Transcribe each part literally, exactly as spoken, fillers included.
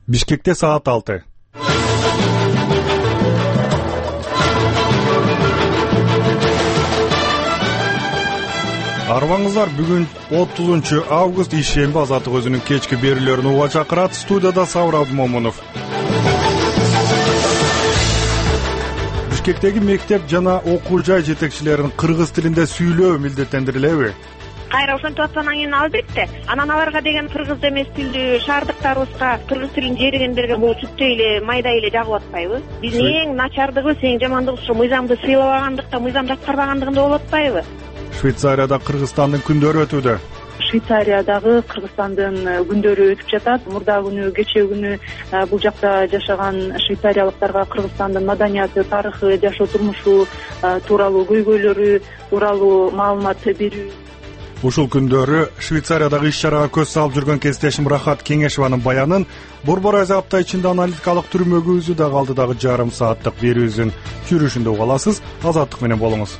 Бишкекте саат алты. Арбаңыздар, бүгүн отузунчу август ишемби Азаттык өзүнүн кечки берүүлөрүн уга чакырат. Студияда Сабыр Абдымомунов. Бишкектеги мектеп жана окуу жай жетекчилерин кыргыз тилинде сүйлөө милдеттендирилеби? Кайра ошентип аткандан кийин албетте анан аларга деген кыргыз эмес тилдүү шаардыктарыбызга кыргыз тилин жеригендерге бул түптөй эле майдай эле жагып атпайбы? Биздин эң начардыгыбыз, эң жамандыгыбыз ошо мыйзамды сыйлабагандыкта, мыйзамды аткарбагандыгында болуп атпайбы? Швейцарияда Кыргызстандын күндөрү өтүүдө. Швейцариядагы Кыргызстандын күндөрү өтүп жатат. Мурда күнү, кечээ күнү бул жакта жашаган швейцариялыктарга Кыргызстандын маданияты, тарыхы, жашоо турмушу тууралуу көйгөйлөрү тууралуу маалымат берүү. Ушул күндөрү Швейцариядагы иш-чарага көз салып жүргөн кесиптешим Рахат Кеңешованын баянын Борбор Азия апта ичинде аналитикалык түрмөгүбүздү дагы алдыдагы жарым сааттык берүүбүздүн жүрүшүндө уга аласыз. Азаттык менен болуңуз.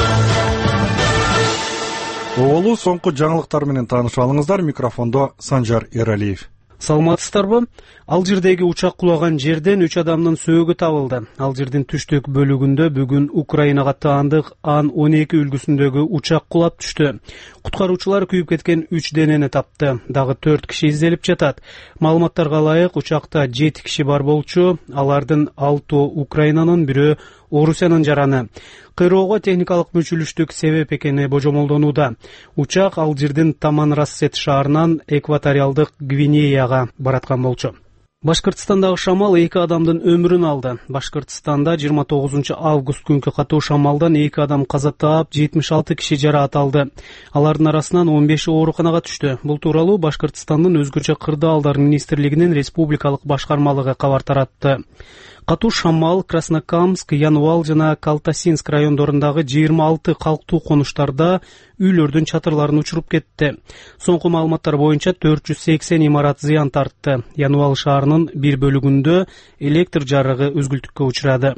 Оолу соңку жаңылыктар менен таанышып алыңыздар. Микрофондо Санжар Эралиев. Саламатсыздарбы? Алжирдеги учак кулаган жерден үч адамдын сөөгү табылды. Алжирдин түштүк бөлүгүндө бүгүн Украинага таандык Ан он эки үлгүсүндөгү учак кулап түштү. Куткаруучулар күйүп кеткен үч денени тапты. Дагы төрт киши изделип жатат. Маалыматтарга ылайык, учакта жети киши бар болчу. Алардын алтоо Украинанын, бирөө Орусиянын жараны. Кыйроого техникалык мүчүлүштүк себеп экени божомолдонууда. Учак Алжирдин Таманрассет шаарынан экваториалдык Гвинеяга бараткан болчу. Башкыртстандагы шамал эки адамдын өмүрүн алды. Башкыртстанда жыйырма тогузунчу август күнкү катуу шамалдан эки адам каза таап, жетимиш алты киши жараат алды. Алардын арасынан он беши ооруканага түштү. Бул тууралуу Башкыртстандын өзгөчө кырдаалдар министрлигинин республикалык башкармалыгы кабар таратты. Катуу шамал Краснокамск, Януал жана Калтасинск райондорундагы жыйырма алты калктуу конуштарда үйлөрдүн чатырларын учуруп кетти. Соңку маалыматтар боюнча төрт жүз сексен имарат зыян тартты. Януал шаарынын бир бөлүгүндө электр жарыгы үзгүлтүккө учурады.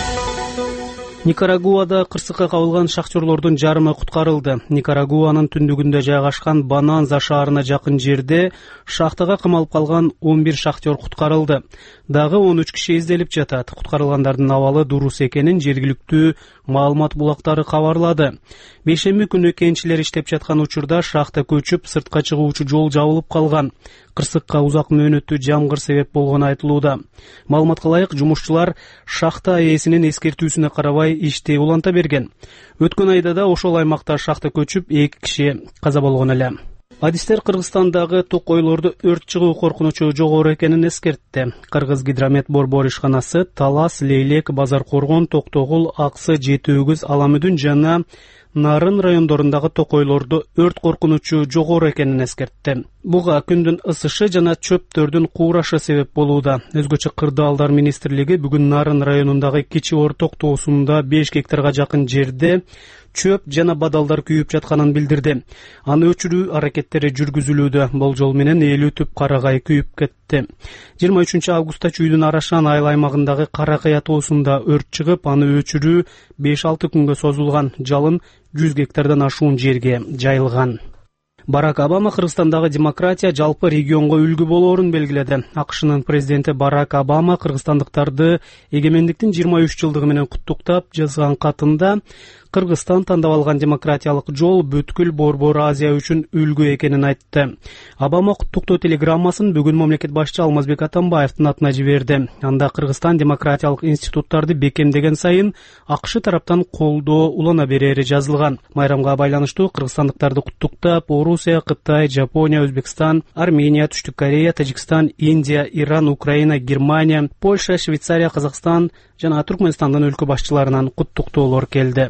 Никарагуада кырсыкка кабылган шахтерлордун жарымы куткарылды. Никарагуанын түндүгүндө жайгашкан Бананза шаарына жакын жерде шахтага камалып калган он бир шахтер куткарылды. Дагы он үч киши изделип жатат. Куткарылгандардын абалы дурус экенин жергиликтүү маалымат булактары кабарлады. Бейшемби күнү кенчилер иштеп жаткан учурда шахта көчүп, сыртка чыгуучу жол жабылып калган. Кырсыкка узак мөөнөттүү жамгыр себеп болгону айтылууда. Маалыматка ылайык, жумушчулар шахта ээсинин эскертүүсүнө карабай ишти уланта берген. Өткөн айда да ошол аймакта шахта көчүп, эки киши каза болгон эле. Адистер Кыргызстандагы токойлорду өрт чыгуу коркунучу жогору экенин эскертти. Кыргыз гидромет борбор ишканасы Талас, Лейлек, Базар Коргон, Токтогул, Аксы, Жети Өгүз, Аламүдүн жана Нарын райондорундагы токойлорду өрт коркунучу жогору экенин эскертти. Буга күндүн ысышы жана чөптөрдүн куурашы себеп болууда. Өзгөчө кырдаалдар министрлиги бүгүн Нарын районундагы Кичи Орток тоосунда беш гектарга жакын жерде чөп жана бадалдар күйүп жатканын билдирди. Аны өчүрүү аракеттери жүргүзүлүүдө. Болжол менен элүү түп карагай күйүп кетти. жыйырма үчүнчү августта Чүйдүн Арашан айыл аймагындагы Каракая тоосунда өрт чыгып, аны өчүрүү беш алты күнгө созулган. Жалын жүз гектардан ашуун жерге жайылган. Барак Обама Кыргызстандагы демократия жалпы регионго үлгү болоорун белгиледи. АКШнын президенти Барак Обама кыргызстандыктарды эгемендиктин жыйырма үч жылдыгы менен куттуктап жазган катында Кыргызстан тандап алган демократиялык жол бүткүл Борбор Азия үчүн үлгү экенин айтты. Обама куттуктоо телеграммасын бүгүн мамлекет башчы Алмазбек Атамбаевдин атына жиберди. Анда Кыргызстан демократиялык институттарды бекемдеген сайын АКШ тараптан колдоо улана берери жазылган. Майрамга байланыштуу кыргызстандыктарды куттуктап Орусия, Кытай, Жапония, Өзбекстан, Армения, Түштүк Корея, Тажикстан, Индия, Иран, Украина, Германия, Польша, Швейцария, Казакстан жана Түркмөнстандын өлкө башчыларынан куттуктоолор келди.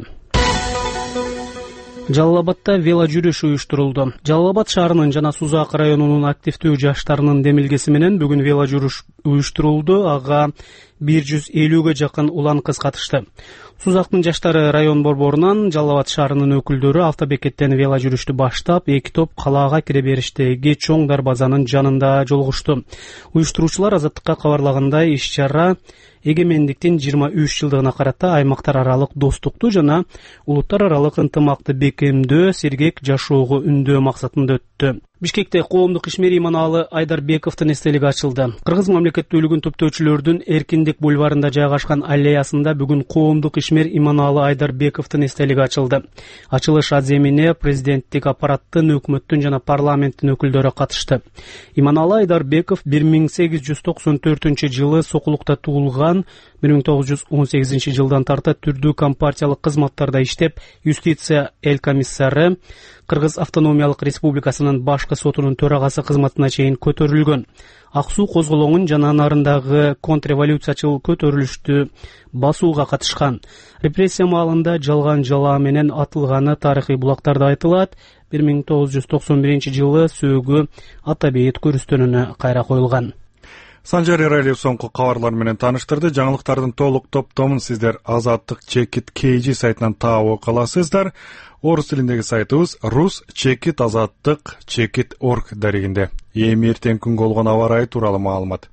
Жалал Абадта вело жүрүш уюштурулду. Жалал Абад шаарынын жана Сузак районунун активдүү жаштарынын демилгеси менен бүгүн вело жүрүш уюштурулду. Ага бир жүз элүүгө жакын улан кыз катышты. Сузактын жаштары район борборунан Жалал Абад шаарынын өкүлдөрү автобекеттен вело жүрүштү баштап, эки топ калаага кире бериштеги чоң дарбазанын жанында жолугушту. Уюштуруучулар Азаттыкка кабарлагандай, иш-чара эгемендиктин жыйырма үч жылдыгына карата аймактар аралык достукту жана улуттар аралык ынтымакты бекемдөө, сергек жашоого үндөө максатында өттү. Бишкекте коомдук ишмер Иманалы Айдарбековдун эстелиги ачылды. Кыргыз мамлекеттүүлүгүн түптөөчүлөрдүн Эркиндик бульварында жайгашкан аллеясында бүгүн коомдук ишмер Иманалы Айдарбековдун эстелиги ачылды. Ачылыш аземине президенттик аппараттын, өкмөттүн жана парламенттин өкүлдөрү катышты. Иманалы Айдарбеков бир миң сегиз жүз токсон төртүнчү жылы Сокулукта туулган, бир миң тогуз жүз он сегизинчи жылдан тарта түрдүү компартиялык кызматтарда иштеп, юстиция эл комиссары, Кыргыз автономиялык республикасынын башкы сотунун төрагасы кызматына чейин көтөрүлгөн. Ак суу козголоңун жана нарындагы контрреволюциячыл көтөрүлүштү басууга катышкан. Репрессия маалында жалган жалаа менен атылганы тарыхый булактарда айтылат. бир миң тогуз жүз токсон биринчи жылы сөөгү ата бейит көрүстөнүнө кайра коюлган. Санжар Эралиев соңку кабарлар менен тааныштырды. Жаңылыктардын толук топтомун сиздер Азаттык Чекит Кейжи сайтынан таап окуя аласыздар. Орус тилиндеги сайтыбыз рус чекит азаттык чекит орг дарегинде. Эми эртең күнгө болгон аба ырайы тууралуу маалымат.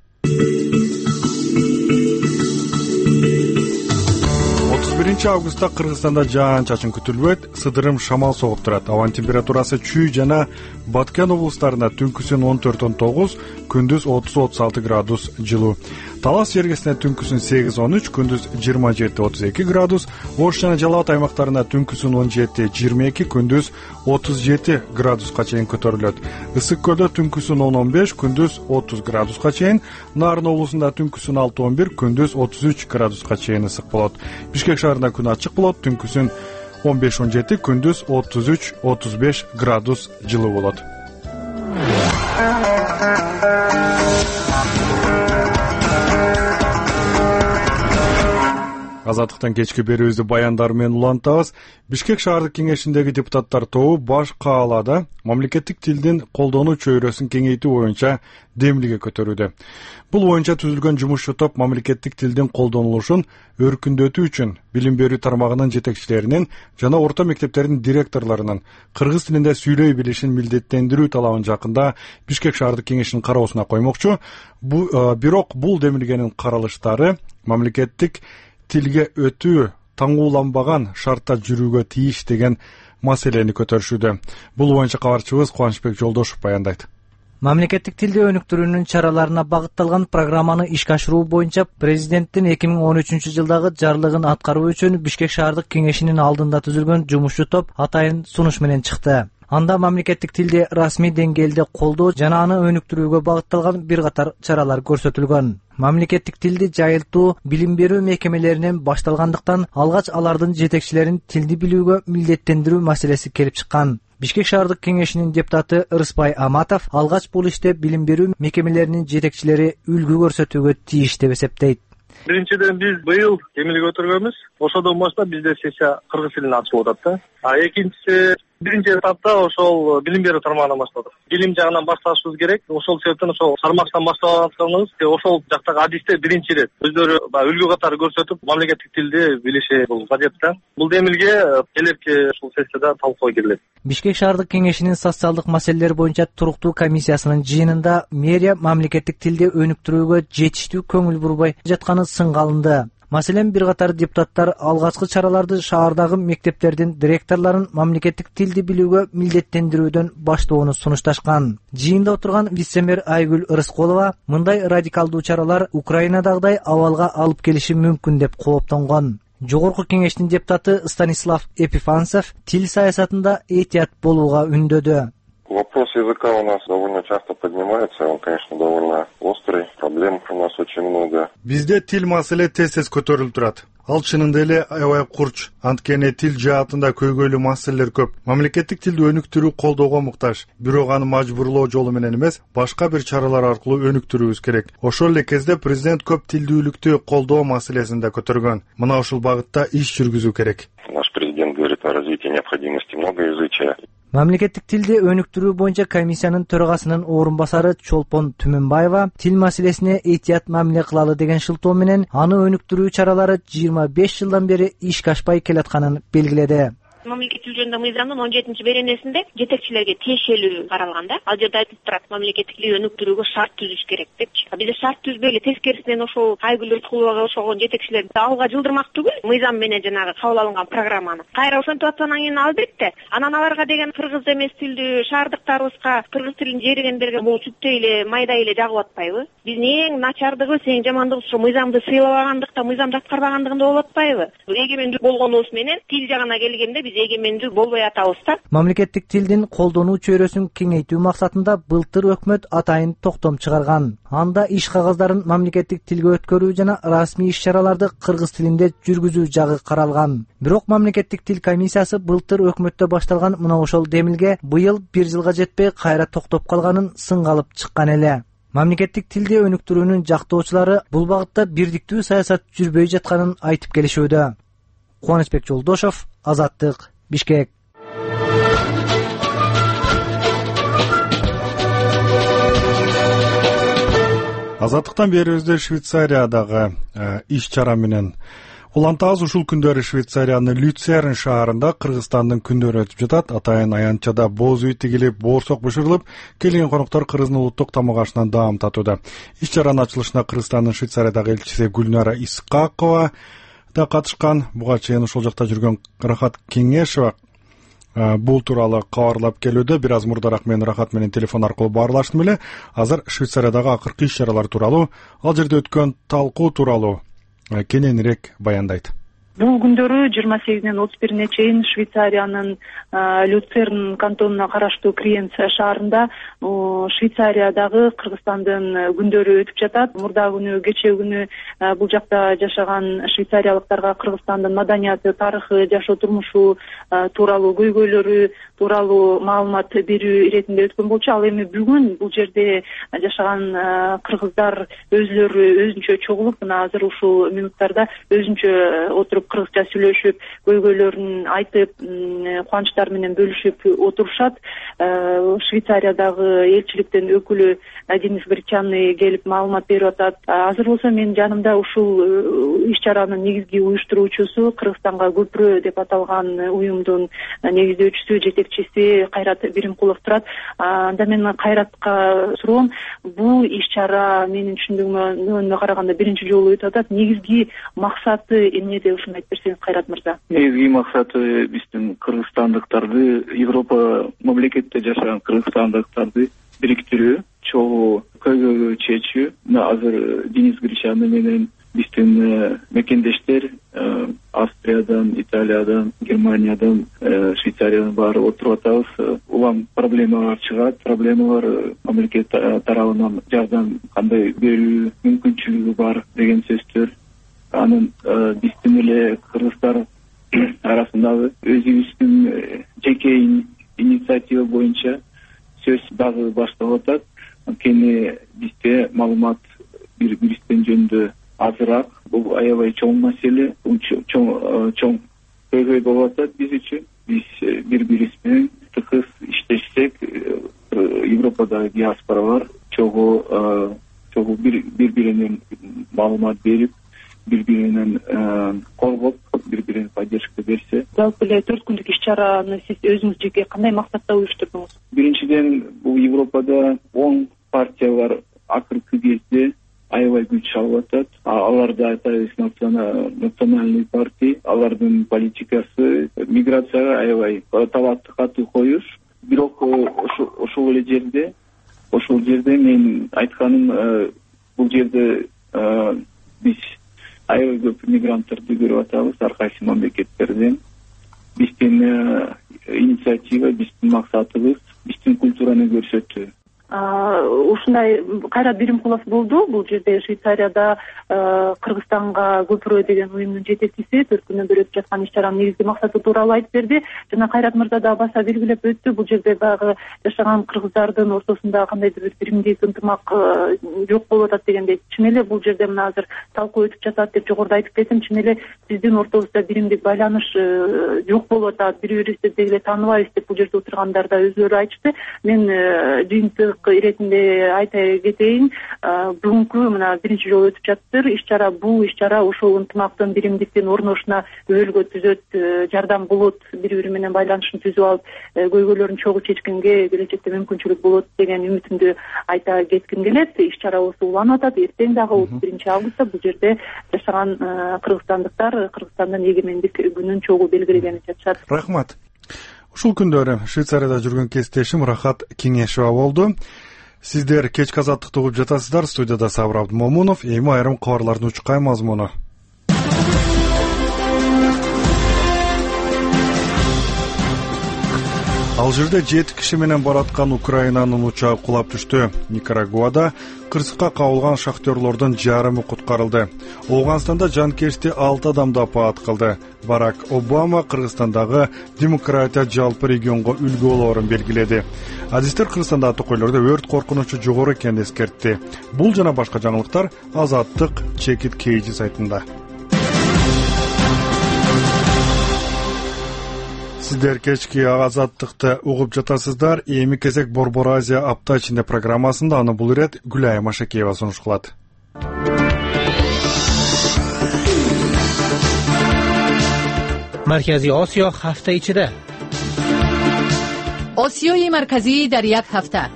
отуз биринчи августта Кыргызстанда жаан-чачын күтүлбөйт, сыдырым шамал согуп турат. Абанын температурасы Чүй жана Баткен облустарында түнкүсүн он төрт он тогуз, күндүз отуз отуз алты градус жылуу. Талас жергесине түнкүсүн сегиз он үч, күндүз жыйырма жети отуз эки градус. Ош жана Жалал Абад аймактарында түнкүсүн он жети жыйырма эки, күндүз отуз жети градуска чейин көтөрүлөт. Ысык көлдө түнкүсүн он он беш, күндүз отуз градуска чейин. Нарын облусунда түнкүсүн алты он бир, күндүз отуз үч градуска чейин ысык болот. Бишкек шаарында күн ачык болот, түнкүсүн он беш он жети, күндүз отуз үч отуз беш градус жылуу болот. Азаттыктан кечки берүүбүздү баяндар менен улантабыз. Бишкек шаардык кеңешиндеги депутаттар тобу баш каалада мамлекеттик тилдин колдонуу чөйрөсүн кеңейтүү боюнча демилге көтөрүүдө. Бул боюнча түзүлгөн жумушчу топ мамлекеттик тилдин колдонулушун өркүндөтүү үчүн билим берүү тармагынын жетекчилеринин жана орто мектептердин директорлорунун кыргыз тилинде сүйлөй билишин милдеттендирүү талабын жакында Бишкек шаардык кеңешинин кароосуна коймокчу. Бирок бул демилгенин каралыштары мамлекеттик тилге өтүү таңууланбаган шартта жүрүүгө тийиш деген маселени көтөрүшүүдө. Бул боюнча кабарчыбыз Кубанычбек Жолдошов баяндайт. Мамлекеттик тилди өнүктүрүүнүн чараларына багытталган программаны ишке ашыруу боюнча президенттин эки миң он үчүнчү жылдагы жарлыгын аткаруу үчүн Бишкек шаардык кеңешинин алдында түзүлгөн жумушчу топ атайын сунуш менен чыкты. Анда мамлекеттик тилди расмий деңгээлде колдоо жана аны өнүктүрүүгө багытталган бир катар чаралар көрсөтүлгөн. Мамлекеттик тилди жайылтуу билим берүү мекемелеринен башталгандыктан алгач алардын жетекчилерин тилди билүүгө милдеттендирүү маселеси келип чыккан. Бишкек шаардык кеңешинин депутаты Ырыспай Аматов алгач бул иште билим берүү мекемелеринин жетекчилери үлгү көрсөтүүгө тийиш деп эсептейт. Биринчиден биз быйыл демилге көтөргөнбүз. Ошодон баштап бизде сессия кыргыз тилинде ачылып атат да. А экинчиси биринчи этапта ошол билим берүү тармагынан баштадык. Билим жагынан башташыбыз керек. Ошол себептен ошол тармактан башталганыбыз, ошол жактагы адистер биринчи ирет өздөрү үлгү катары көрсөтүп, мамлекеттик тилди билиши бул кажет да. Бул демилге келерки ушул сессияда талкууга кирилет. Бишкек шаардык кеңешинин социалдык маселелер боюнча туруктуу комиссиясынын жыйынында мэрия мамлекеттик тилди өнүктүрүүгө жетиштүү көңүл бурбай жатканы сынга алынды. Маселен, бир катар депутаттар алгачкы чараларды шаардагы мектептердин директорлорун мамлекеттик тилди билүүгө милдеттендирүүдөн баштоону сунушташкан. Жыйында отурган вице-мэр Айгүл Ырыскулова мындай радикалдуу чаралар Украинадагыдай абалга алып келиши мүмкүн деп кооптонгон. Жогорку кеңештин депутаты Станислав Епифанцев тил саясатында этият болууга үндөдү. Вопрос языка у нас довольно часто поднимается, он, конечно, довольно острый, проблем у нас очень много. Бизде тил маселе тез-тез көтөрүлүп турат. Ал чынында эле аябай курч, анткени тил жаатында көйгөйлүү маселелер көп. Мамлекеттик тилди өнүктүрүү колдоого муктаж. Бирок аны мажбурлоо жолу менен эмес, башка бир чаралар аркылуу өнүктүрүүбүз керек. Ошол эле кезде президент көп тилдүүлүктү колдоо маселесин да көтөргөн. Мына ушул багытта иш жүргүзүү керек. Наш президент говорит о развитии необходимости многоязычия. Мамлекеттик тилди өнүктүрүү боюнча комиссиянын төрагасынын орун басары Чолпон Түмөнбаева тил маселесине этият мамиле кылалы деген шылтоо менен аны өнүктүрүү чаралары жыйырма беш жылдан бери ишке ашпай келатканын белгиледи. мамлекет тил жөнүндө мыйзамдын он жетинчи беренесинде жетекчилерге тиешелүү каралган да. Ал жерде айтылып турат, мамлекеттик тил өнүктүрүүгө шарт түзүш керек депчи. Бизде шарт түзбөй эле тескерисинен ошол Айгүл Рыскуловага окшогон жетекчилерди алга жылдырмак түгүл, мыйзам менен жанагы кабыл алынган программаны. Кайра ошентип аткандан кийин албетте анан аларга деген кыргыз эмес тилдүү шаардыктарыбызга, кыргыз тилин жээрегендерге бул чүптөй эле майдай эле жагып атпайбы? Биздин эң начардыгыбыз, эң жамандыгыбыз ошо мыйзамды сыйлабагандыкта, мыйзамды аткарбагандыгында болуп атпайбы? Эгемендүү болгонубуз менен тил жагына келгенде биз эгемендүү болбой атабыз да. Мамлекеттик тилдин колдонуу чөйрөсүн кеңейтүү максатында былтыр өкмөт атайын токтом чыгарган. Анда иш кагаздарын мамлекеттик тилге өткөрүү жана расмий иш-чараларды кыргыз тилинде жүргүзүү жагы каралган. Бирок мамлекеттик тил комиссиясы былтыр өкмөттө башталган мына ошол демилге быйыл бир жылга жетпей кайра токтоп калганын сынга алып чыккан эле. Мамлекеттик тилди өнүктүрүүнүн жактоочулары бул багытта бирдиктүү саясат жүрбөй жатканын айтып келишүүдө. Кубанычбек Жолдошов, Азаттык, Бишкек. Азаттыктан берүүбүздө Швейцариядагы иш-чара менен улантабыз. Ушул күндөрү Швейцариянын Люцерн шаарында Кыргызстандын күндөрү өтүп жатат. Атайын аянтчада боз үй тигилип, боорсок бышырылып, келген коноктор Кыргыздын улуттук тамак ашынан даам татууда. Иш-чаранын ачылышына Кыргызстандын Швейцариядагы элчиси Гүлнара Исакова да катышкан. Буга чейин ошол жакта жүргөн Рахат Кеңешева бул тууралуу кабарлап келүүдө. Бир аз мурдараак мен Рахат менен телефон аркылуу баарлаштым эле. Азыр Швейцариядагы акыркы иш-чаралар тууралуу, ал жерде өткөн талкуу тууралуу кененирээк баяндайт. Бул күндөрү жыйырма сегизинен отуз бирине чейин Швейцариянын Люцерн кантонуна караштуу Криенц шаарында Швейцариядагы Кыргызстандын күндөрү өтүп жатат. Мурда күнү, кечээ күнү бул жакта жашаган швейцариялыктарга Кыргызстандын маданияты, тарыхы, жашоо турмушу тууралуу көйгөйлөрү тууралуу маалымат берүү иретинде өткөн болчу. Ал эми бүгүн бул жерде жашаган кыргыздар өзүлөрү өзүнчө чогулуп, мына азыр ушул минуттарда өзүнчө отуруп кыргызча сүйлөшүп, көйгөйлөрүн айтып, кубанычтары менен бөлүшүп отурушат. Швейцариядагы элчиликтин өкүлү Денис Гречанный келип маалымат берип атат. Азыр болсо менин жанымда ушул иш-чаранын негизги уюштуруучусу, Кыргызстанга көпүрө деп аталган уюмдун негиздөөчүсү, жетекчиси Кайрат Биримкулов турат. Анда мен Кайратка суроом, бул иш-чара менин түшүндүгүмө караганда биринчи жолу өтүп атат. Негизги максаты эмнеде, ушуну айтып берсеңиз, Кайрат мырза? Негизги максаты биздин кыргызстандыктарды, Европа мамлекетте жашаган кыргызстандыктарды бириктирүү, чогуу көйгөйлөрдү чечүү. Мына азыр Денис Гречанный менен биздин мекендештер Австриядан, Италиядан, Германиядан, Швейцариядан баары отуруп атабыз. Улам проблемалар чыгат, проблемалар мамлекет тарабынан жардам кандай берүү мүмкүнчүлүгү бар деген сөздөр. Анын биздин эле кыргыздар арасындагы өзүбүздүн жеке инициатива боюнча сөз дагы башталып атат. Анткени бизде маалымат бири-бирибиздин жөнүндө азыраак. Бул аябай чоң маселе, чоң чоң көйгөй болуп атат биз үчүн. Биз бири-бирибиз менен тыгыз иштешсек, Европадагы диаспоралар чогуу чогуу бири-биринен маалымат берип, бири-биринен коргоп, бири-бирине поддержка берсе. Жалпы эле төрт күндүк иш-чараны сиз өзүңүз жеке кандай максатта уюштурдуңуз? Биринчиден, бул Европада оң партиялар акыркы кезде аябай күч алып атат. Аларды айтабыз национальный партия, алардын политикасы миграцияга аябай талапты катуу коюш. Бирок ошол эле жерде, ошол жерде мен айтканым, бул жерде биз аябай көп мигранттарды көрүп атабыз ар кайсы мамлекеттерден. Биздин инициатива, биздин максатыбыз биздин культураны көрсөтүү. Ушундай Кайрат Биримкулов болду. Бул жерде Швейцарияда Кыргызстанга көпүрө деген уюмдун жетекчиси төрт күндөн бери өтүп жаткан иш-чаранын негизги максаты тууралуу айтып берди. Жана Кайрат мырза да баса белгилеп өттү. Бул жерде дагы жашаган кыргыздардын ортосунда кандайдыр бир биримдик ынтымак жок болуп атат дегендей. Чын эле бул жерде мына азыр талкуу өтүп жатат деп жогоруда айтып кеттим. Чын эле биздин ортобузда биримдик байланыш жок болуп атат. Бири-бирибизди деле тааныбайбыз деп бул жерде отургандар да өзүлөрү айтышты. Мен жыйынтык иретинде айта кетейин, бүгүнкү мына биринчи жолу өтүп жатыптыр. Иш чара бул иш чара ошол ынтымактын, биримдиктин орношуна өбөлгө түзөт, жардам болот, бири бири менен байланышын түзүп алып, көйгөйлөрүн чогуу чечкенге келечекте мүмкүнчүлүк болот деген үмүтүмдү айта кетким келет. Иш чарабыз уланып атат. Эртең дагы отуз биринчи августта бул жерде жашаган кыргызстандыктар Кыргызстандын эгемендик күнүн чогуу белгилегени жатышат. Рахмат. Ушул күндөрү Швейцарияда жүргөн кесиптешим Рахат Кеңешова болду. Сиздер кечки азаттыкты угуп жатасыздар. Студияда Сабыр Абдымомунов. Эми айрым кабарлардын учкай мазмуну. Алжирде жети киши менен бараткан Украинанын учагы кулап түштү. Никарагуада кырсыкка кабылган шахтерлордун жарымы куткарылды. Ооганстанда жанкечти алты адамды апаат кылды. Барак Обама Кыргызстандагы демократия жалпы регионго үлгү болоорун белгиледи. Адистер Кыргызстандагы токойлордо өрт коркунучу жогору экенин эскертти. Бул жана башка жаңылыктар Азаттык чекит кейжи сайтында. Сиздер кечки азаттыкты угуп жатасыздар. Эми кезек Борбор Азия апта ичинде программасында, аны бул ирет Гүлайым Машакеева сунуш кылат. Маркази Осиё ҳафта ичида. Осиёи марказӣ дар як ҳафта.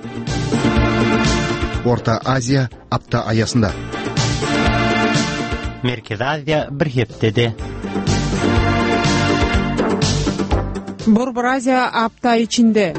Орта Азия апта аясында. Меркези Азия бир ҳептеде. Борбор Азия апта ичинде.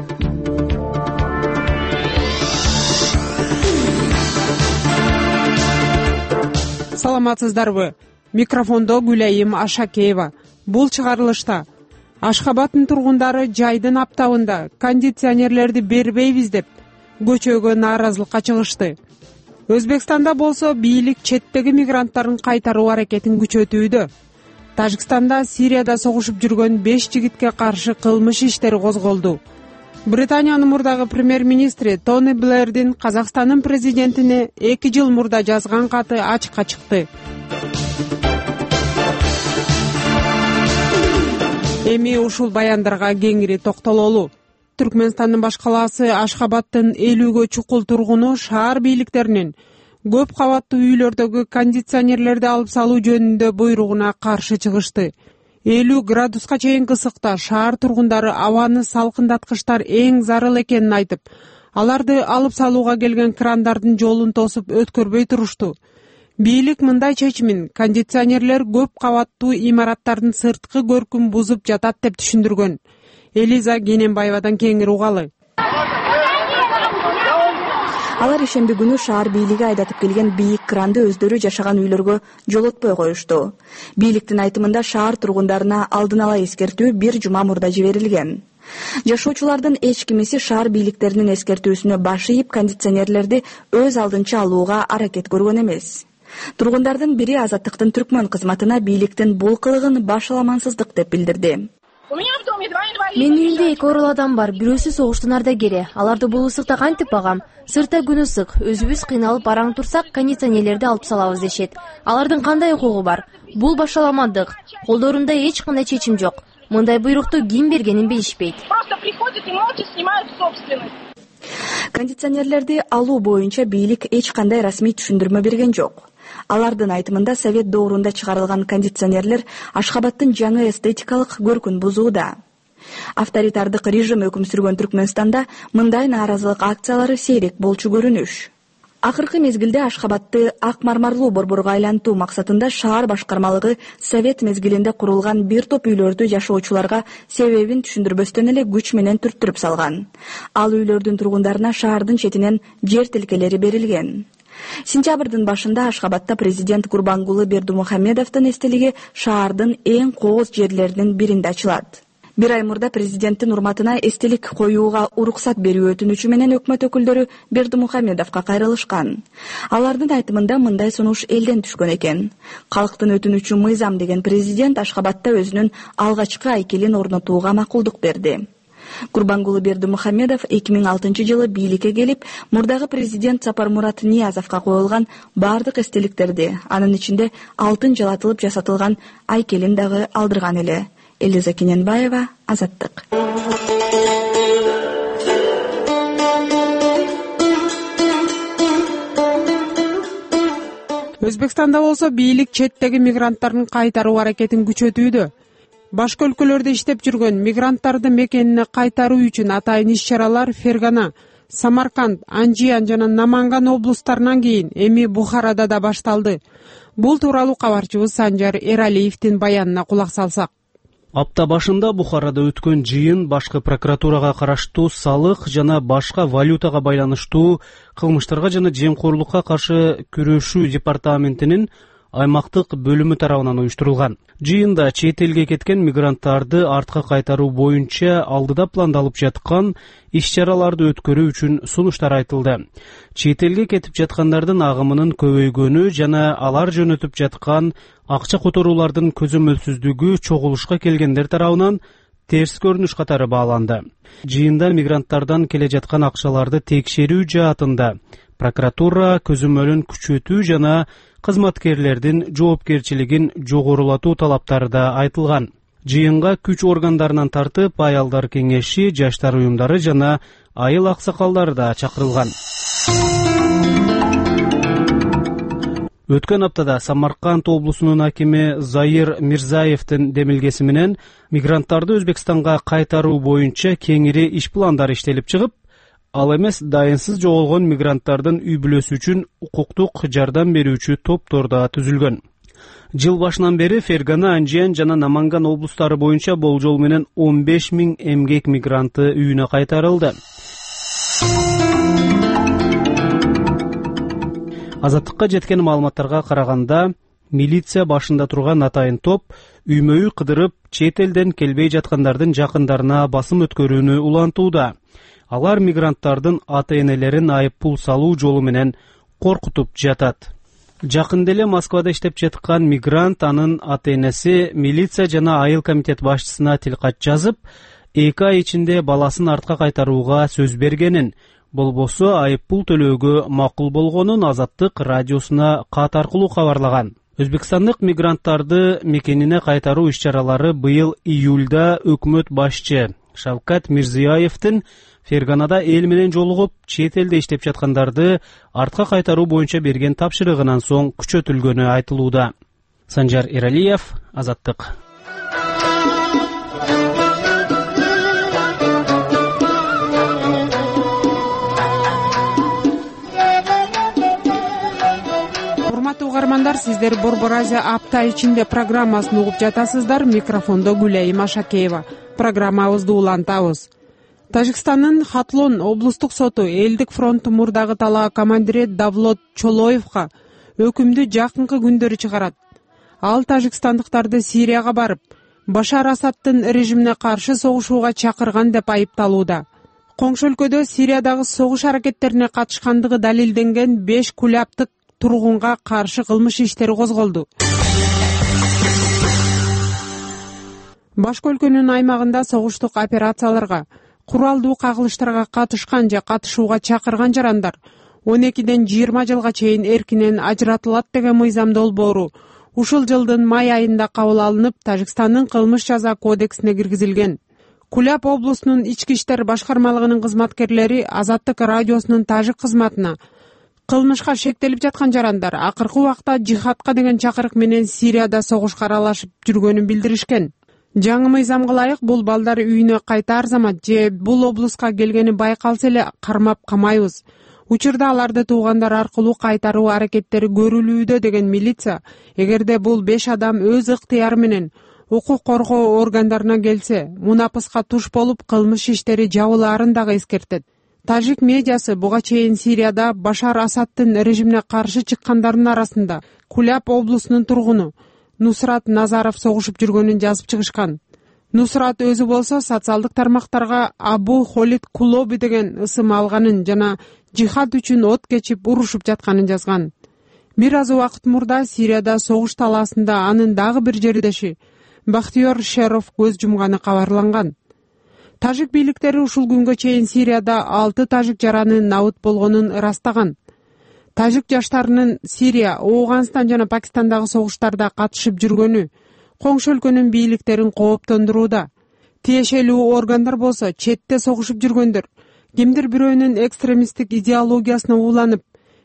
Саламатсыздарбы? Микрофондо Гүлайым Ашакеева. Бул чыгарылышта Ашхабадтын тургундары жайдын аптабында кондиционерлерди бербейбиз деп көчөгө нааразылыкка чыгышты. Өзбекстанда болсо бийлик четтеги мигранттардын кайтаруу аракетин күчөтүүдө. Тажикстанда Сирияда согушуп жүргөн беш жигитке каршы кылмыш иштери козголду. Британиянын мурдагы премьер-министри Тони Блэрдин Казакстандын президентине эки жыл мурда жазган каты ачыкка чыкты. Эми ушул баяндарга кеңири токтололу. Түркмөнстандын баш калаасы Ашхабадтын элүүгө чукул тургуну шаар бийликтеринин көп кабаттуу үйлөрдөгү кондиционерлерди алып салуу жөнүндө буйругуна каршы чыгышты. элүү градуска чейинки ысыкта шаар тургундары абаны салкындаткычтар эң зарыл экенин айтып, аларды алып салууга келген крандардын жолун тосуп өткөрбөй турушту. Бийлик мындай чечимин кондиционерлер көп кабаттуу имараттардын сырткы көркүн бузуп жатат деп түшүндүргөн. Элиза Гененбаевадан кеңири угалы. Алар ишемби күнү шаар бийлиги айдатып келген бийик кранды өздөрү жашаган үйлөргө жолотпой коюшту. Бийликтин айтымында шаар тургундарына алдын ала эскертүү бир жума мурда жиберилген. Жашоочулардын эч кимиси шаар бийликтеринин эскертүүсүнө баш ийип, кондиционерлерди өз алдынча алууга аракет көргөн эмес. Тургундардын бири Азаттыктын түркмөн кызматына бийликтин бул кылыгын башаламансыздык деп билдирди. Менин үйүмдө эки орол адам бар, бирөөсү согуштун ардагери. Аларды бул ысыкта кантип багам? Сыртта күн ысык, өзүбүз кыйналып бараң турсак, кондиционерлерди алып салабыз дешет. Алардын кандай укугу бар? Бул башаламандык. Колдорунда эч кандай чечим жок. Мындай буйрукту ким бергенин билишпейт. Кондиционерлерди алуу боюнча бийлик эч кандай расмий түшүндүрмө берген жок. Алардын айтымында совет доорунда чыгарылган кондиционерлер Ашхабадтын жаңы эстетикалык көркүн бузууда. Авторитардык режим өкүм сүргөн Түркмөнстанда мындай нааразылык акциялары сейрек болчу көрүнүш. Акыркы мезгилде Ашхабадты ак мармарлуу борборго айлантуу максатында шаар башкармалыгы совет мезгилинде курулган бир топ үйлөрдү жашоочуларга себебин түшүндүрбөстөн эле күч менен түрттүрүп салган. Ал үйлөрдүн тургундарына шаардын четинен жер тилкелери берилген. Сентябрдын башында Ашхабадта президент Гурбангулы Бердымухамедовдун эстелиги шаардын эң кооз жерлеринин биринде ачылат. Бир ай мурда президенттин урматына эстелик коюуга уруксат берүү өтүнүчү менен өкмөт өкүлдөрү Бердымухамедовго кайрылышкан. Алардын айтымында мындай сунуш элден түшкөн экен. Калктын өтүнүчү мыйзам деген президент Ашхабадта өзүнүн алгачкы айкелин орнотууга макулдук берди. Гурбангулы Бердымухамедов эки миң алтынчы жылы бийликке келип, мурдагы президент Сапармурат Ниязовго коюлган бардык эстеликтерди, анын ичинде алтын жалатылып жасатылган айкелин дагы алдырган эле. Элиза Гененбаева, Азаттык. Өзбекстанда болсо бийлик четтеги мигранттардын кайтаруу аракетин күчөтүүдө. Башка өлкөлөрдө иштеп жүргөн мигранттарды мекенине кайтаруу үчүн атайын иш-чаралар Фергана, Самарканд, Анжиян жана Наманган облустарынан кийин эми Бухарада да башталды. Бул тууралуу кабарчыбыз Санжар Эралиевдин баянына кулак салсак. Апта башында Бухарада өткөн жыйын башкы прокуратурага караштуу салык жана башка валютага байланыштуу кылмыштарга жана жемкорлукка каршы күрөшүү департаментинин аймактык бөлүмү тарабынан уюштурулган. Жыйында чет элге кеткен мигранттарды артка кайтаруу боюнча алдыда пландалып жаткан иш-чараларды өткөрүү үчүн сунуштар айтылды. Чет элге кетип жаткандардын агымынын көбөйгөнү жана алар жөнөтүп жаткан акча которуулардын көзөмөлсүздүгү чогулушка келгендер тарабынан терс көрүнүш катары бааланды. Жыйында мигранттардан келе жаткан акчаларды текшерүү жаатында прокуратура көзөмөлүн күчөтүү жана кызматкерлердин жоопкерчилигин жогорулатуу талаптары да айтылган. Жыйынга күч органдарынан тартып аялдар кеңеши, жаштар уюмдары жана айыл аксакалдары да чакырылган. Өткөн аптада Самарканд облусунун акими Заир Мирзаевдин демилгеси менен мигранттарды Өзбекстанга кайтаруу боюнча кеңири иш пландар иштелип чыгып, ал эмес дайынсыз жоголгон мигранттардын үй бүлөсү үчүн укуктук жардам берүүчү топтор да түзүлгөн. Жыл башынан бери Фергана, Анжиян жана Наманган облустары боюнча болжол менен он беш миң эмгек мигранты үйүнө кайтарылды. Азаттыкка жеткен маалыматтарга караганда, милиция башында турган атайын топ үймөй кыдырып, чет элден келбей жаткандардын жакындарына басым өткөрүүнү улантууда. Алар мигранттардын ата-энелерин айыппул салуу жолу менен коркутуп жатат. Жакында эле Москвада иштеп жаткан мигрант анын ата-энеси милиция жана айыл комитет башчысына тилкат жазып, эки ай ичинде баласын артка кайтарууга сөз бергенин, болбосо айыппул төлөөгө макул болгонун Азаттык радиосуна кат аркылуу кабарлаган. Өзбекстандык мигранттарды мекенине кайтаруу иш-чаралары быйыл июлда өкмөт башчы Шавкат Мирзиёевдин Ферганада эл менен жолугуп, чет элде иштеп жаткандарды артка кайтаруу боюнча берген тапшырыгынан соң күчөтүлгөнү айтылууда. Санжар Эралиев, Азаттык. Урматтуу угармандар, сиздер Борбор Азия апта ичинде программасын угуп жатасыздар. Микрофондо Гүлайым Ашакеева. Программабызды улантабыз. Тажикстандын Хатлон облустук соту Элдик фронту мурдагы талаа командири Давлот Чолоевга өкүмдү жакынкы күндөрү чыгарат. Ал тажикстандыктарды Сирияга барып, Башар Асаддын режимине каршы согушууга чакырган деп айыпталууда. Коңшу өлкөдө Сириядагы согуш аракеттерине катышкандыгы далилденген беш кулаптык тургунга каршы кылмыш иштери козголду. Башка өлкөнүн аймагында согуштук операцияларга, куралдуу кагылыштарга катышкан же катышууга чакырган жарандар он экиден жыйырма жылга чейин эркинен ажыратылат деген мыйзам долбоору ушул жылдын май айында кабыл алынып, Тажикстандын кылмыш жаза кодексине киргизилген. Кулап облусунун ички иштер башкармалыгынын кызматкерлери Азаттык радиосунун тажик кызматына кылмышка шектелип жаткан жарандар акыркы убакта жихадка деген чакырык менен Сирияда согушка аралашып жүргөнүн билдиришкен. Жаңы мыйзамга ылайык бул балдар үйүнө кайта арзамат же бул облуска келгени байкалса эле кармап камайбыз. Учурда аларды туугандар аркылуу кайтаруу аракеттери көрүлүүдө деген милиция, эгерде бул беш адам өз ыктыяры менен укук коргоо органдарына келсе, мунапыска туш болуп кылмыш иштери жабылаарын дагы эскертет. Тажик медиасы буга чейин Сирияда Башар Асаддын режимине каршы чыккандардын арасында Кулап облусунун тургуну Нусрат Назаров согушуп жүргөнүн жазып чыгышкан. Нусрат өзү болсо социалдык тармактарга Абу Холид Кулоби деген ысым алганын жана жихад үчүн от кечип урушуп жатканын жазган. Бир аз убакыт мурда Сирияда согуш талаасында анын дагы бир жердеши Бахтиёр Шеров көз жумганы кабарланган. Тажик бийликтери ушул күнгө чейин Сирияда алты тажик жаранын набыт болгонун ырастаган. Тажик жаштарынын Сирия, Ооганстан жана Пакистандагы согуштарда катышып жүргөнү коңшу өлкөнүн бийликтерин кооптондурууда. Тиешелүү органдар болсо четте согушуп жүргөндөр, кимдир бирөөнүн экстремисттик идеологиясына ууланып,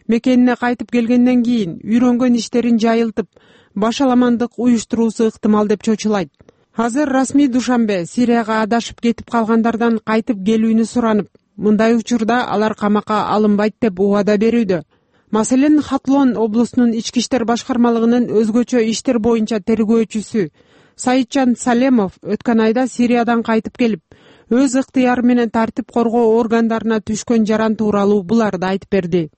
мекенине кайтып келгенден кийин үйрөнгөн иштерин жайылтып башаламандык уюштуруусу ыктымал деп чочулайт. Азыр расмий Душанбе Сирияга адашып кетип калгандардан кайтып келүүнү суранып, мындай учурда алар камакка алынбайт деп убада берүүдө. Маселен, Хатлон облусунун ички иштер башкармалыгынын өзгөчө иштер боюнча тергөөчүсү Саитжан Салемов өткөн айда Сириядан кайтып келип, өз ыктыяры менен тартип коргоо органдарына түшкөн жаран тууралуу буларды айтып берди.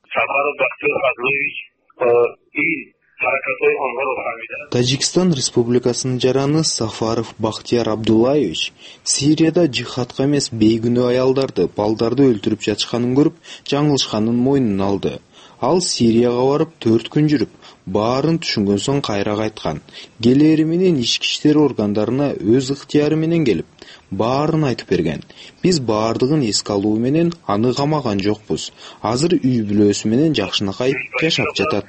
Тажикстан Республикасынын жараны Сафаров Бахтияр Абдуллаевич Сирияда жихадка эмес бейгүнөө аялдарды, балдарды өлтүрүп жатышканын көрүп, жаңылышканын мойнуна алды. Ал Сирияга барып төрт күн жүрүп, баарын түшүнгөн соң кайра кайткан. Келери менен ички иштер органдарына өз ыктыяры менен келип, баарын айтып берген. Биз баардыгын эске алуу менен аны камаган жокпуз. Азыр үй бүлөсү менен жакшынакай жашап жатат.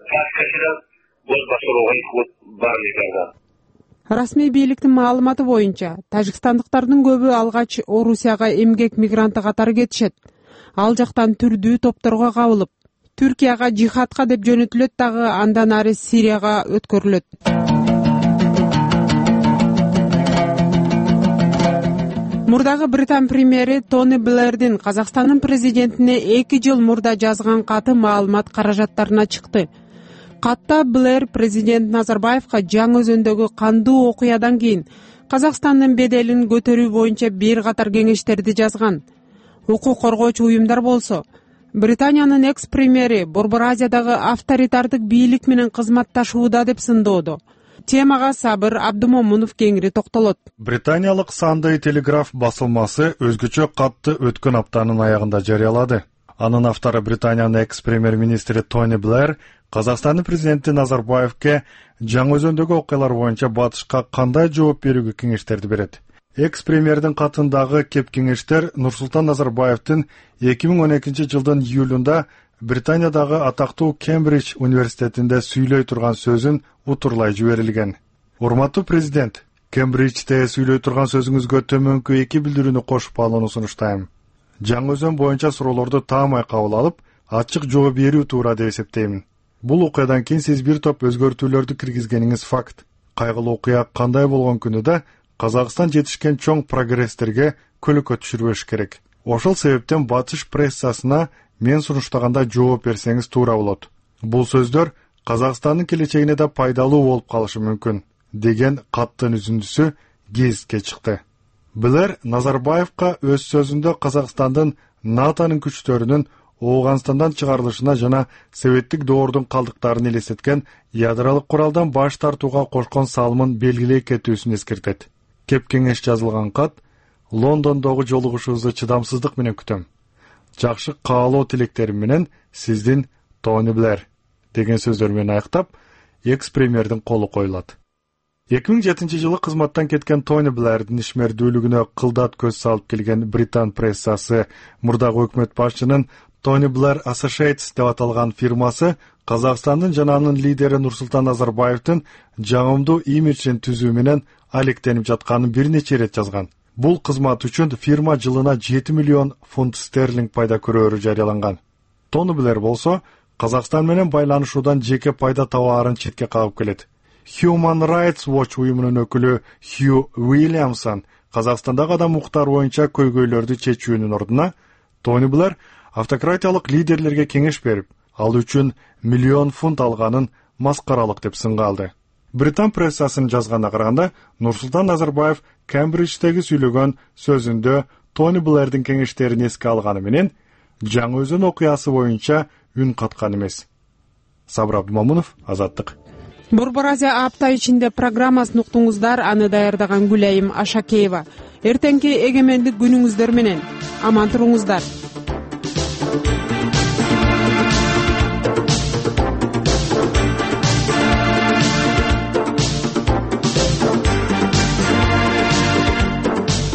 Расмий бийликтин маалыматы боюнча, тажикстандыктардын көбү алгач Орусияга эмгек мигранты катары кетишет. Ал жактан түрдүү топторго кабылып, Түркияга жихадка деп жөнөтүлөт дагы, андан ары Сирияга өткөрүлөт. Мурдагы Британ премьери Тони Блэрдин Казакстандын президентине эки жыл мурда жазган каты маалымат каражаттарына чыкты. Катта Блэр президент Назарбаевка Жаңы Өзөндөгү кандуу окуядан кийин Казакстандын беделин көтөрүү боюнча бир катар кеңештерди жазган. Укук коргоочу уюмдар болсо, Британиянын экс-премьери Борбор Азиядагы авторитардык бийлик менен кызматташууда деп сындоодо. Темага Сабыр Абдумомунов кеңири токтолот. Британиялык Sunday Telegraph басылмасы өзгөчө катты өткөн аптанын аягында жарыялады. Анын автору Британиянын экс-премьер-министри Тони Блэр Казакстандын президенти Назарбаевке Жаңы Өзөндөгү окуялар боюнча батышка кандай жооп берүүгө кеңештерди берет. Экс-премьердин катындагы кеп кеңештер Нурсултан Назарбаевдин эки миң он экинчи жылдын июлунда Британиядагы атактуу Кембридж университетинде сүйлөй турган сөзүн утурлай жиберилген. Урматтуу президент, Кембриджде сүйлөй турган сөзүңүзгө төмөнкү эки билдирүүнү кошуп алууну сунуштайм. Жаңы Өзөн боюнча суроолорду таамай кабыл алып, ачык жооп берүү туура деп эсептейм. Бул окуядан кийин сиз бир топ өзгөртүүлөрдү киргизгениңиз факт. Кайгылуу окуя кандай болгон күнү да Казакстан жетишкен чоң прогресстерге көлөкө түшүрбөш керек. Ошол себептен батыш прессасына мен сунуштаганда жооп берсеңиз туура болот. Бул сөздөр Казакстандын келечегине да пайдалуу болуп калышы мүмкүн, деген каттын үзүндүсү гезитке чыкты. Блэр Назарбаевка өз сөзүндө Казакстандын НАТОнун күчтөрүнүн Ооганстандан чыгарылышына жана советтик доордун калдыктарын элестеткен ядролук куралдан баш тартууга кошкон салымын белгилей кетүүсүн эскертет. Кеп кеңеш жазылган кат Лондондогу жолугушуубузду чыдамсыздык менен күтөм. Жакшы каалоо тилектерим менен сиздин Тони Блэр деген сөздөр менен аяктап, экс-премьердин колу коюлат. эки миң жетинчи жылы кызматтан кеткен Тони Блэрдин ишмердүүлүгүнө кылдат көз салып келген Британ прессасы мурдагы өкмөт башчынын Тони Блэр Associates деп аталган фирмасы Казакстандын жана анын лидери Нурсултан Назарбаевдин жагымдуу имиджин түзүү менен алектенип жатканын бир нече ирет жазган. Бул кызмат үчүн фирма жылына жети миллион фунт стерлинг пайда көрөөрү жарыяланган. Тони Блэр болсо Казакстан менен байланышуудан жеке пайда табаарын четке кагып келет. Human Rights Watch уюмунун өкүлү Хью Уильямсон Казакстандагы адам укуктары боюнча көйгөйлөрдү чечүүнүн ордуна Тони Блэр автократиялык лидерлерге кеңеш берип, ал үчүн миллион фунт алганын маскаралык деп сынга алды. Британ прессасынын жазганына караганда, Нурсултан Назарбаев Кембридждеги сүйлөгөн сөзүндө Тони Блэрдин кеңештерин эске алганы менен Жаңы Өзөн окуясы боюнча үн каткан эмес. Сабыр Абдумомунов, Азаттык. Борбор Азия апта ичинде программасын уктуңуздар, аны даярдаган Гүлайым Ашакеева. Эртеңки эгемендик күнүңүздөр менен аман туруңуздар.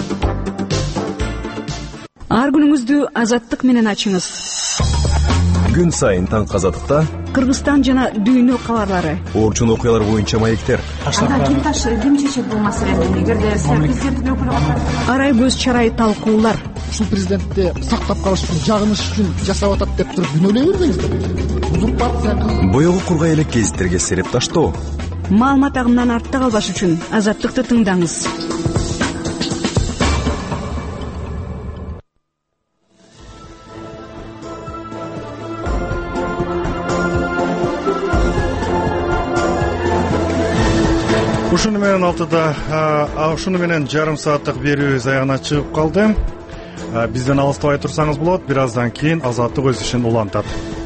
Ар күнүңүздү Азаттык менен ачыңыз. Күн сайын таң казадыкта Кыргызстан жана дүйнө кабарлары. Орчун окуялар боюнча маектер. Анда ким таш ким чечет бул маселени? Эгерде президенттин өкүлү Арай көз чарай талкуулар. Ушул президентти сактап калыш үчүн, жагыныш үчүн жасап атат деп туруп күнөөлөй бербеңиздер. Узурпация. Боёгу кургай элек гезиттерге сереп таштоо. Маалымат агымынан артта калбаш үчүн Азаттыкты тыңдаңыз. Ушуну менен алтыда, ушуну менен жарым сааттык берүүбүз аягына чыгып калды. Бизден алыстабай турсаңыз болот. Бир аздан кийин Азаттык өз ишин улантат.